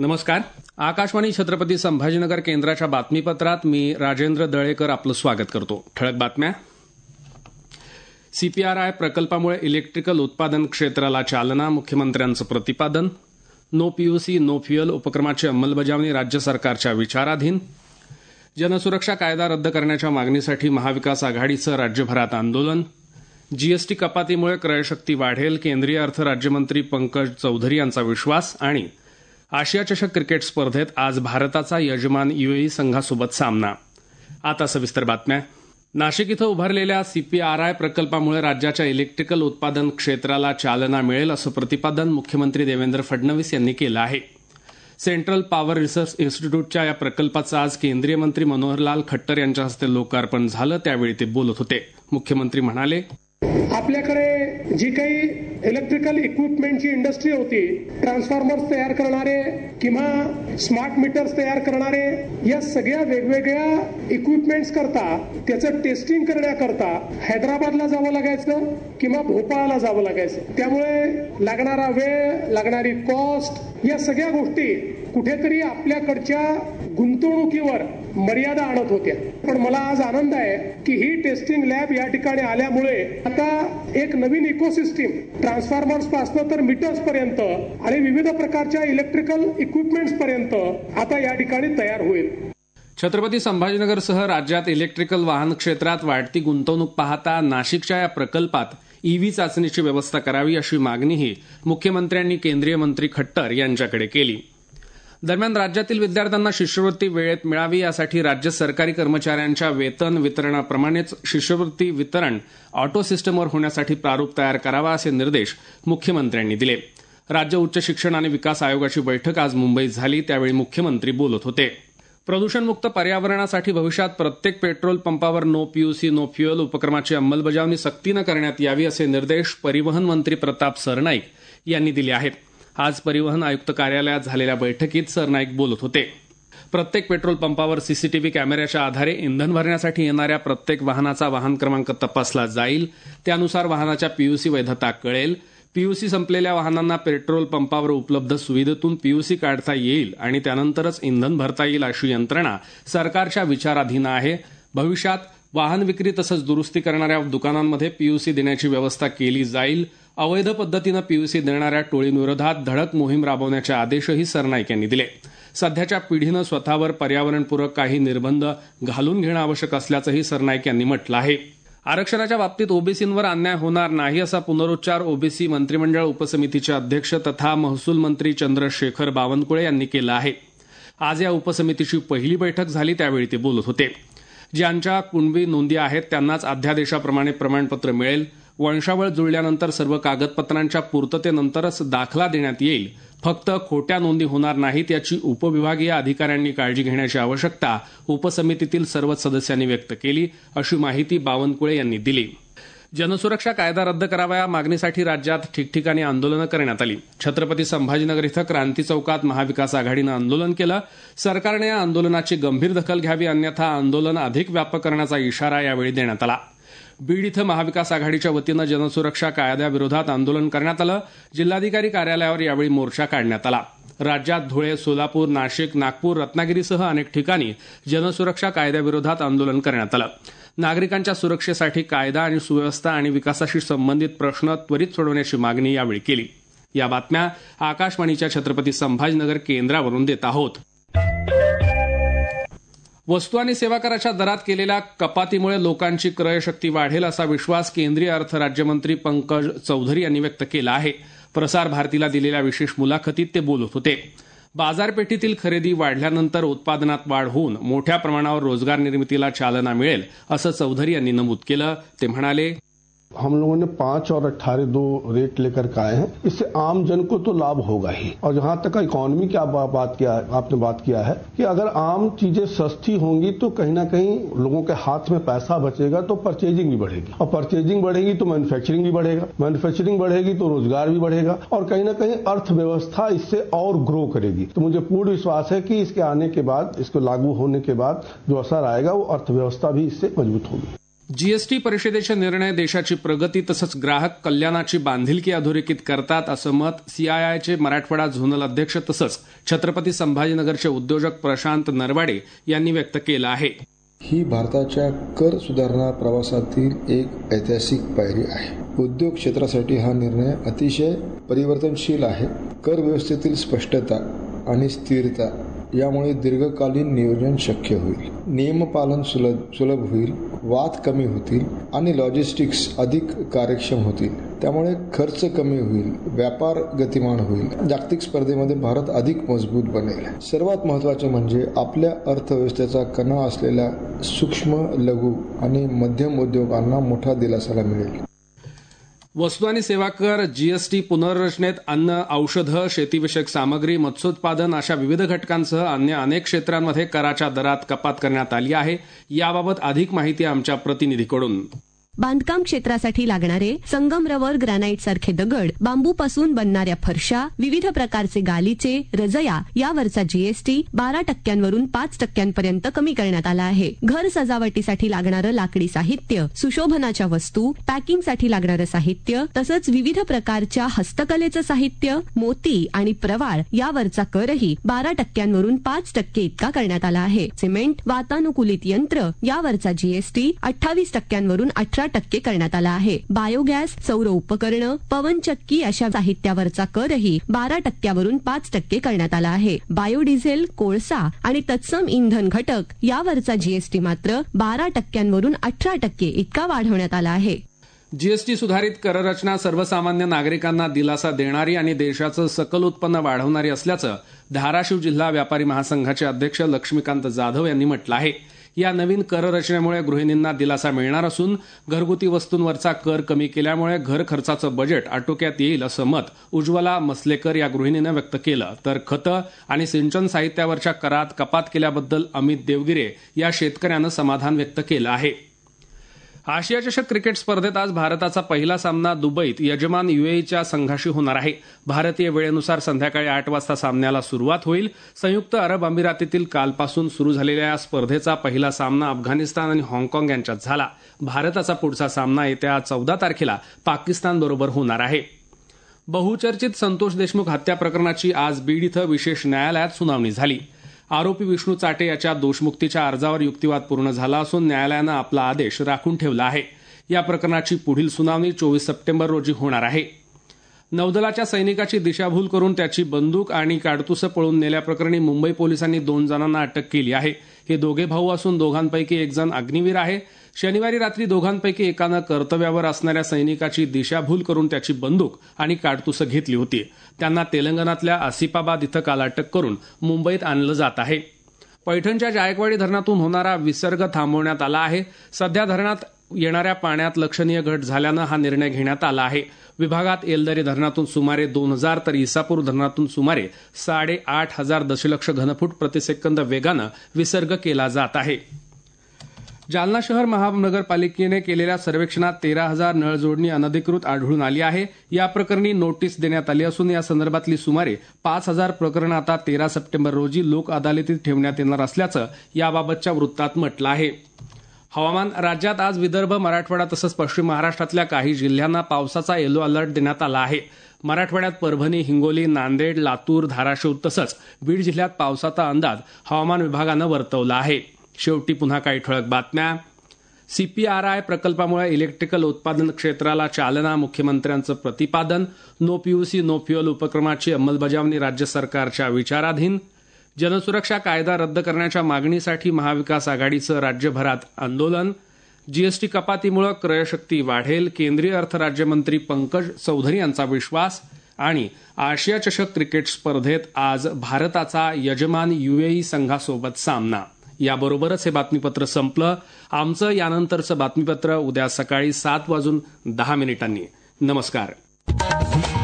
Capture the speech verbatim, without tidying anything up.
नमस्कार. आकाशवाणी छत्रपती संभाजीनगर केंद्राच्या बातमीपत्रात मी राजेंद्र दळेकर आपलं स्वागत करतो. ठळक बातम्या. सीपीआरआय प्रकल्पामुळे इलेक्ट्रिकल उत्पादन क्षेत्राला चालना, मुख्यमंत्र्यांचं प्रतिपादन. नो पीयूसी नो फ्युएल उपक्रमाची अंमलबजावणी राज्य सरकारच्या विचाराधीन. जनसुरक्षा कायदा रद्द करण्याच्या मागणीसाठी महाविकास आघाडीचं राज्यभरात आंदोलन. जीएसटी कपातीमुळे क्रयशक्ती वाढेल, केंद्रीय अर्थ राज्यमंत्री पंकज चौधरी यांचा विश्वास. आणि आशिया चषक क्रिकेट स्पर्धेत आज भारताचा यजमान यूएई संघासोबत सामना. आता सविस्तर बातम्या. नाशिक इथं उभारलेल्या सीपीआरआय प्रकल्पामुळे राज्याच्या इलेक्ट्रिकल उत्पादन क्षेत्राला चालना मिळेल असं प्रतिपादन मुख्यमंत्री देवेंद्र फडणवीस यांनी केलं आहे. सेंट्रल पॉवर रिसर्च इन्स्टिट्यूटच्या या प्रकल्पाचं आज केंद्रीय मंत्री मनोहरलाल खट्टर यांच्या हस्ते लोकार्पण झालं, त्यावेळी ते बोलत होते. मुख्यमंत्री म्हणाले, आपल्याकडे जी काही इलेक्ट्रिकल इक्विपमेंटची इंडस्ट्री होती, ट्रान्सफॉर्मर्स तयार करणारे किंवा स्मार्ट मीटर्स तयार करणारे, या सगळ्या वेगवेगळ्या इक्विपमेंट्स करता त्याचं टेस्टिंग करण्याकरता हैदराबादला जावं लागायचं किंवा भोपाळला जावं लागायचं. त्यामुळे लागणारा वेळ, लागणारी कॉस्ट, या सगळ्या गोष्टी कुठेतरी आपल्याकडच्या गुंतवणुकीवर मर्यादा आणत होत्या. पण मला आज आनंद आहे की ही टेस्टिंग लॅब या ठिकाणी आल्यामुळे आता एक नवीन इकोसिस्टीम ट्रान्सफॉर्मर्स पासून तर मीटर्स पर्यंत आणि विविध प्रकारच्या इलेक्ट्रिकल इक्विपमेंट्स पर्यंत आता या ठिकाणी तयार होईल. छत्रपती संभाजीनगरसह राज्यात इलेक्ट्रिकल वाहन क्षेत्रात वाढती गुंतवणूक पाहता नाशिकच्या या प्रकल्पात ईव्ही चाचणीची व्यवस्था करावी अशी मागणीही मुख्यमंत्र्यांनी केंद्रीय मंत्री खट्टर यांच्याकडे केली. दरम्यान राज्यातील विद्यार्थ्यांना शिष्यवृत्ती वेळेत मिळावी यासाठी राज्य सरकारी कर्मचाऱ्यांच्या वेतन वितरणाप्रमाणेच शिष्यवृत्ती वितरण ऑटो सिस्टमवर होण्यासाठी प्रारूप तयार करावा असे निर्देश मुख्यमंत्र्यांनी दिले. राज्य उच्च शिक्षण आणि विकास आयोगाची बैठक आज मुंबईत झाली, त्यावेळी मुख्यमंत्री बोलत होते. प्रदूषणमुक्त पर्यावरणासाठी भविष्यात प्रत्येक पेट्रोल पंपावर नो पीयूसी नो फ्युएल उपक्रमाची अंमलबजावणी सक्तीनं करण्यात यावी असे निर्देश परिवहन मंत्री प्रताप सरनाईक यांनी दिले आहेत. आज परिवहन आयुक्त कार्यालयात झालेल्या बैठकीत सरनाईक बोलत होते. प्रत्येक पेट्रोल पंपावर सीसीटीव्ही कॅमेऱ्याच्या आधारे इंधन भरण्यासाठी येणाऱ्या प्रत्येक वाहनाचा वाहन क्रमांक तपासला जाईल. त्यानुसार वाहनाच्या पीयूसी वैधता कळेल. पीयूसी संपलेल्या वाहनांना पेट्रोल पंपावर उपलब्ध सुविधेतून पीयूसी काढता येईल आणि त्यानंतरच इंधन भरता येईल अशी यंत्रणा सरकारच्या विचाराधीन आहे. भविष्यात वाहन विक्री तसंच दुरुस्ती करणाऱ्या दुकानांमध्ये पीयूसी देण्याची व्यवस्था केली जाईल. अवैध पद्धतीनं पीयूसी देणाऱ्या टोळींविरोधात धडक मोहीम राबवण्याचे आदेशही सरनाईक यांनी दिले. सध्याच्या पिढीनं स्वतःवर पर्यावरणपूरक काही निर्बंध घालून घेणं आवश्यक असल्याचंही सरनाईक यांनी म्हटलं आहे. आरक्षणाच्या बाबतीत ओबीसींवर अन्याय होणार नाही असा पुनरुच्चार ओबीसी मंत्रिमंडळ उपसमितीचे अध्यक्ष तथा महसूल मंत्री चंद्रशेखर बावनकुळे यांनी केला आहे. आज या उपसमितीची पहिली बैठक झाली, त्यावेळी ते बोलत होते. ज्यांच्या कुणबी नोंदी आहेत त्यांनाच अध्यादेशाप्रमाणे प्रमाणपत्र मिळेल. वंशावळ जुळल्यानंतर सर्व कागदपत्रांच्या पूर्ततेनंतरच दाखला देण्यात येईल. फक्त खोट्या नोंदी होणार नाहीत याची उपविभागीय अधिकाऱ्यांनी काळजी घेण्याची आवश्यकता उपसमितीतील सर्वच सदस्यांनी व्यक्त केली, अशी माहिती बावनकुळे यांनी दिली. जनसुरक्षा कायदा रद्द करावा या मागणीसाठी राज्यात ठिकठिकाणी आंदोलनं करण्यात आली. छत्रपती संभाजीनगर इथं क्रांती चौकात महाविकास आघाडीनं आंदोलन केलं. सरकारने या आंदोलनाची गंभीर दखल घ्यावी, अन्यथा आंदोलन अधिक व्यापक करण्याचा इशारा यावेळी देण्यात आला. बीड इथं महाविकास आघाडीच्या वतीनं जनसुरक्षा कायद्याविरोधात आंदोलन करण्यात आलं. जिल्हाधिकारी कार्यालयावर यावेळी मोर्चा काढण्यात आला. राज्यात धुळे, सोलापूर, नाशिक, नागपूर, रत्नागिरीसह अनेक ठिकाणी जनसुरक्षा कायद्याविरोधात आंदोलन करण्यात आलं. नागरिकांच्या सुरक्षेसाठी कायदा आणि सुव्यवस्था आणि विकासाशी संबंधित प्रश्न त्वरित सोडवण्याची मागणी यावेळी केली. या बातम्या आकाशवाणीच्या छत्रपती संभाजीनगर केंद्रावरून देत आहोत. वस्तू आणि सेवा कराच्या दरात केलेल्या कपातीमुळे लोकांची क्रयशक्ती वाढेल असा विश्वास केंद्रीय अर्थ राज्यमंत्री पंकज चौधरी यांनी व्यक्त केला आहे. प्रसार भारतीला दिलेल्या विशेष मुलाखतीत ते बोलत होते. बाजारपेठेतील खरेदी वाढल्यानंतर उत्पादनात वाढ होऊन मोठ्या प्रमाणावर रोजगार निर्मितीला चालना मिळेल असं चौधरी यांनी नमूद केलं. ते म्हणाले, हम लोगों ने पांच और अट्ठारह दो रेट लेकर के आए हैं. इससे आम जन को तो लाभ होगा ही. और जहां तक इकोनॉमी की बात किया आपने बात किया है कि अगर आम चीजें सस्ती होंगी तो कहीं ना कहीं लोगों के हाथ में पैसा बचेगा तो परचेजिंग भी बढ़ेगी. और परचेजिंग बढ़ेगी तो मैन्युफैक्चरिंग भी बढ़ेगा. मैन्युफैक्चरिंग बढ़ेगी तो रोजगार भी बढ़ेगा और कहीं ना कहीं अर्थव्यवस्था इससे और ग्रो करेगी. तो मुझे पूर्ण विश्वास है कि इसके आने के बाद, इसको लागू होने के बाद जो असर आएगा वो अर्थव्यवस्था भी इससे मजबूत होगी. जीएसटी परिषदेचे निर्णय देशाची प्रगती तसंच ग्राहक कल्याणाची बांधिलकी अधोरेखित करतात असं मत सीआयआयचे मराठवाडा झोनल अध्यक्ष तसंच छत्रपती संभाजीनगरचे उद्योजक प्रशांत नरवाडे यांनी व्यक्त केलं आहे. ही भारताच्या कर सुधारणा प्रवासातील एक ऐतिहासिक पायरी आहे. उद्योग क्षेत्रासाठी हा निर्णय अतिशय परिवर्तनशील आहे. कर व्यवस्थेतील स्पष्टता आणि स्थिरता यामुळे दीर्घकालीन नियोजन शक्य होईल. नियमपालन सुलभ सुलभ होईल, वाद कमी होतील आणि लॉजिस्टिक्स अधिक कार्यक्षम होतील. त्यामुळे खर्च कमी होईल, व्यापार गतिमान होईल, जागतिक स्पर्धेमध्ये भारत अधिक मजबूत बनेल. सर्वात महत्त्वाचे म्हणजे आपल्या अर्थव्यवस्थेचा कणा असलेल्या सूक्ष्म, लघु आणि मध्यम उद्योगांना मोठा दिलासा मिळेल. वस्तू आणि सेवा कर, जीएसटी, पुनर्रचनेत अन्न, औषधं, शेतीविषयक सामग्री, मत्स्योत्पादन अशा विविध घटकांसह अन्य अनेक क्षेत्रांमध्ये कराच्या दरात कपात करण्यात आली आहे. याबाबत अधिक माहिती आमच्या प्रतिनिधीकडून. बांधकाम क्षेत्रासाठी लागणारे संगम रबर, ग्रॅनाइट सारखे दगड, बांबूपासून बनणाऱ्या फरशा, विविध प्रकारचे गालिचे, रजया यावरचा जीएसटी बारा टक्क्यांवरून पाच टक्क्यांपर्यंत कमी करण्यात आला आहे. घर सजावटीसाठी लागणारं लाकडी साहित्य, सुशोभनाच्या वस्तू, पॅकिंगसाठी लागणारं साहित्य तसंच विविध प्रकारच्या हस्तकलेचं साहित्य, मोती आणि प्रवाळ यावरचा करही बारा टक्क्यांवरून पाच टक्के इतका करण्यात आला आहे. सिमेंट, वातानुकूलित यंत्र यावरचा जीएसटी अठ्ठावीस टक्क्यांवरून अठरा टक्के करण्यात आला आहे. बायोगॅस, सौर उपकरणं, पवनचक्की अशा साहित्यावरचा करही बारा टक्क्यावरून पाच टक्के करण्यात आला आहे. बायोडिझेल, कोळसा आणि तत्सम इंधन घटक यावरचा जीएसटी मात्र बारा टक्क्यांवरून अठरा टक्के इतका वाढवण्यात आला आहे. जीएसटी सुधारित कररचना सर्वसामान्य नागरिकांना दिलासा देणारी आणि देशाचं सकल उत्पन्न वाढवणारी असल्याचं धाराशिव जिल्हा व्यापारी महासंघाचे अध्यक्ष लक्ष्मीकांत जाधव यांनी म्हटलं आहे. या नवीन कर रचनेमुळे गृहिणींना दिलासा मिळणार असून घरगुती वस्तूंवरचा कर कमी केल्यामुळे घर खर्चाचं बजेट आटोक्यात येईल असं मत उज्ज्वला मसलेकर या गृहिणीनं व्यक्त केलं. तर खतं आणि सिंचन साहित्यावरच्या करात कपात केल्याबद्दल अमित देवगिरे या शेतकऱ्यानं समाधान व्यक्त केलं आहे. आशिया चषक क्रिकेट स्पर्धेत आज भारताचा पहिला सामना दुबईत यजमान युएईच्या संघाशी होणार आहे. भारतीय वेळेनुसार संध्याकाळी आठ वाजता सामन्याला सुरुवात होईल. संयुक्त अरब अमिरातीतील कालपासून सुरू झालेल्या या स्पर्धेचा पहिला सामना अफगाणिस्तान आणि हाँगकाँग यांच्यात झाला. भारताचा पुढचा सामना येत्या चौदा तारखेला पाकिस्तानबरोबर होणार आहे. बहुचर्चित संतोष देशमुख हत्या प्रकरणाची आज बीड इथं विशेष न्यायालयात सुनावणी झाली. आरोपी विष्णू चाटे याच्या दोषमुक्तीच्या अर्जावर युक्तिवाद पूर्ण झाला असून न्यायालयानं आपला आदेश राखून ठेवला आहे. या प्रकरणाची पुढील सुनावणी चोवीस सप्टेंबर रोजी होणार आहे. नौदलाच्या सैनिकाची दिशाभूल करून त्याची बंदूक आणि काडतुसं पळून नेल्याप्रकरणी मुंबई पोलिसांनी दोन जणांना अटक केली आहे. हे दोघे भाऊ असून दोघांपैकी एक जण अग्निवीर आहे. शनिवारी रात्री दोघांपैकी एकानं कर्तव्यावर असणाऱ्या सैनिकाची दिशाभूल करून त्याची बंदूक आणि काडतुसं घेतली होती. त्यांना तेलंगणातल्या आसिफाबाद इथं काल अटक करून मुंबईत आणलं जात आहे. पैठणच्या जायकवाडी धरणातून होणारा विसर्ग थांबवण्यात आला आहे. सध्या धरणात येणाऱ्या पाण्यात लक्षणीय घट झाल्यानं हा निर्णय घेण्यात आला आहे. विभागात येलदरी धरणातून सुमारे दोन हजार तर इसापूर धरणातून सुमारे साडेआठ हजार दशलक्ष घनफूट प्रतिसेकंद वेगानं विसर्ग केला जात आहे. जालना शहर महानगरपालिकेने केलेल्या सर्वेक्षणात तेरा हजार नळजोडणी अनधिकृत आढळून आली आहे. या प्रकरणी नोटीस देण्यात आली असून या संदर्भातली सुमारे पाच हजार प्रकरणं आता तेरा सप्टेंबर रोजी लोक अदालतीत ठेवण्यात येणार असल्याचं याबाबतच्या वृत्तात म्हटलं आहे. हवामान. राज्यात आज विदर्भ, मराठवाडा तसंच पश्चिम महाराष्ट्रातल्या काही जिल्ह्यांना पावसाचा येलो अलर्ट देण्यात आला आहे. मराठवाड्यात परभणी, हिंगोली, नांदेड, लातूर, धाराशिव तसंच बीड जिल्ह्यात पावसाचा अंदाज हवामान विभागानं वर्तवला आहे. शेवटी पुन्हा काही ठळक बातम्या. सीपीआरआय प्रकल्पामुळे इलेक्ट्रिकल उत्पादन क्षेत्राला चालना, मुख्यमंत्र्यांचं प्रतिपादन. नो पीयूसी नो फ्युएल उपक्रमाची अंमलबजावणी राज्य सरकारच्या विचाराधीन. जनसुरक्षा कायदा रद्द करण्याच्या मागणीसाठी महाविकास आघाडीचं राज्यभरात आंदोलन. जीएसटी कपातीमुळे क्रयशक्ती वाढेल, केंद्रीय अर्थ राज्यमंत्री पंकज चौधरी यांचा विश्वास. आणि आशिया चषक क्रिकेट स्पर्धेत आज भारताचा यजमान युएई संघासोबत सामना. याबरोबरच हे बातमीपत्र संपलं. आमचं यानंतरचं बातमीपत्र उद्या सकाळी सात वाजून दहा मिनिटांनी. नमस्कार.